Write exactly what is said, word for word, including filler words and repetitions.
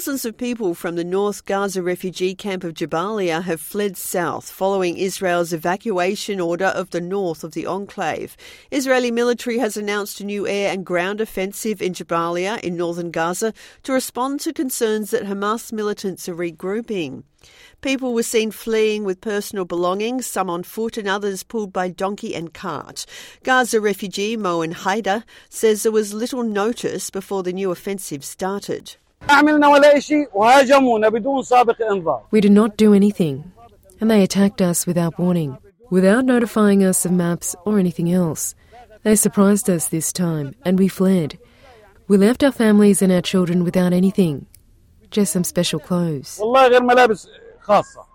Thousands of people from the North Gaza refugee camp of Jabalia have fled south following Israel's evacuation order of the north of the enclave. Israeli military has announced a new air and ground offensive in Jabalia in northern Gaza to respond to concerns that Hamas militants are regrouping. People were seen fleeing with personal belongings, some on foot and others pulled by donkey and cart. Gaza refugee Moen Haider says there was little notice before the new offensive started. We did not do anything, and they attacked us without warning, without notifying us of maps or anything else. They surprised us this time, and we fled. We left our families and our children without anything, just some special clothes.